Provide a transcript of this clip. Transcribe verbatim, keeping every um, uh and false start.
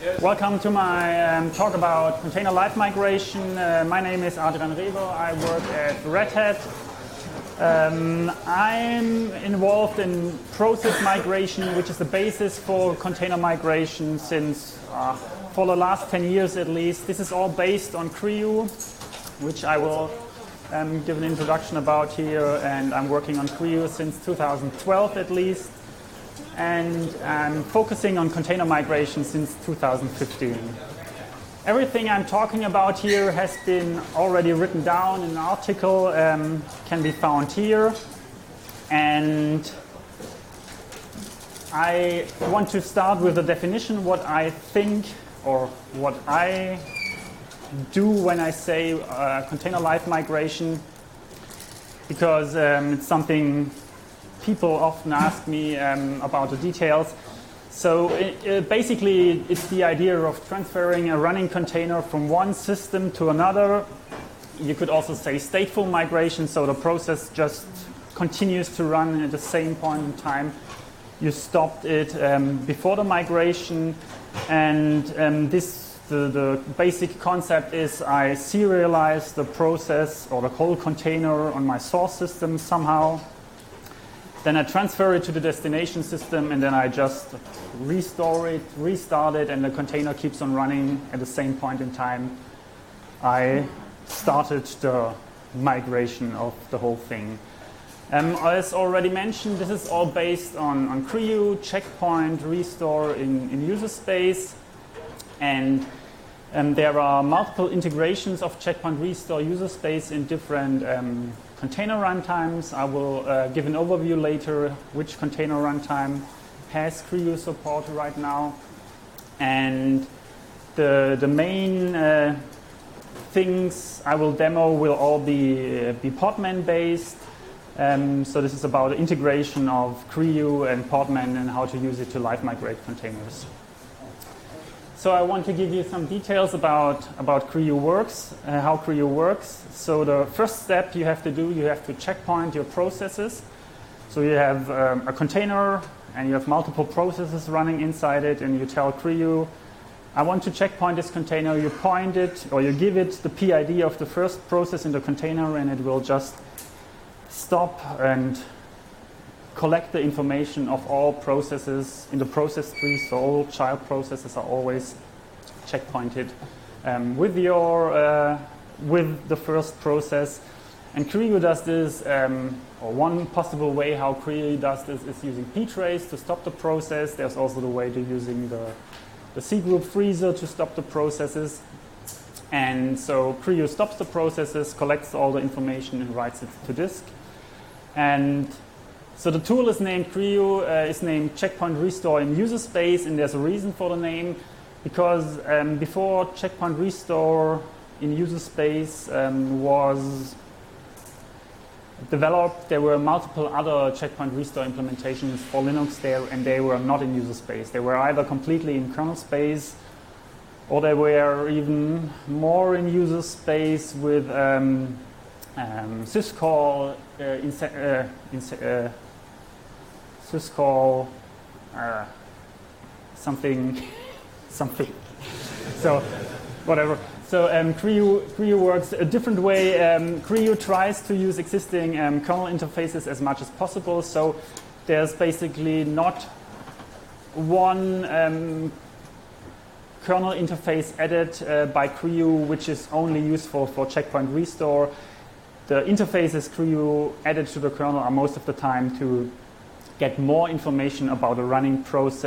Welcome to my um, talk about container live migration. Uh, my name is Adrian Reber. I work at Red Hat. Um, I'm involved in process migration, which is the basis for container migration since uh, for the last ten years at least. This is all based on Creo, which I will um, give an introduction about here. And I'm working on Creo since two thousand twelve at least. And I'm focusing on container migration since two thousand fifteen. Everything I'm talking about here has been already written down in an article, um, can be found here. And I want to start with a definition, what I think or what I do when I say uh, container live migration, because um, it's something people often ask me um, about the details. So it, it basically, it's the idea of transferring a running container from one system to another. You could also say stateful migration, so the process just continues to run at the same point in time. You stopped it um, before the migration, and um, this the, the basic concept is I serialize the process or the whole container on my source system somehow. Then I transfer it to the destination system, and then I just restore it, restart it, and the container keeps on running at the same point in time I started the migration of the whole thing. Um, as already mentioned, this is all based on, on Creo, Checkpoint, Restore in, in user space. And um, there are multiple integrations of Checkpoint, Restore, user space in different um, container runtimes. I will uh, give an overview later which container runtime has Creo support right now. And the, the main uh, things I will demo will all be, uh, be Podman based. Um, so this is about the integration of Creo and Podman and how to use it to live migrate containers. So I want to give you some details about, about Creo works, uh, how Creo works. So the first step you have to do, you have to checkpoint your processes. So you have um, a container and you have multiple processes running inside it, and you tell Creo, I want to checkpoint this container. You point it or you give it the P I D of the first process in the container, and it will just stop and collect the information of all processes in the process tree, so all child processes are always checkpointed um, with your uh, with the first process. And Creo does this, um, or one possible way how Creo does this is using ptrace to stop the process. There's also the way to using the, the cgroup freezer to stop the processes. And so Creo stops the processes, collects all the information, and writes it to disk. And so the tool is named Creo, uh, is named Checkpoint Restore in user space, and there's a reason for the name, because um, before Checkpoint Restore in user space um, was developed, there were multiple other Checkpoint Restore implementations for Linux there, and they were not in user space. They were either completely in kernel space, or they were even more in user space with um, um, syscall, uh, in, uh, in, uh, syscall, uh, something, something. So, whatever. So um, Creo, Creo works a different way. Um, Creo tries to use existing um, kernel interfaces as much as possible. So there's basically not one um, kernel interface added uh, by Creo which is only useful for Checkpoint Restore. The interfaces Creo added to the kernel are most of the time to get more information about the running process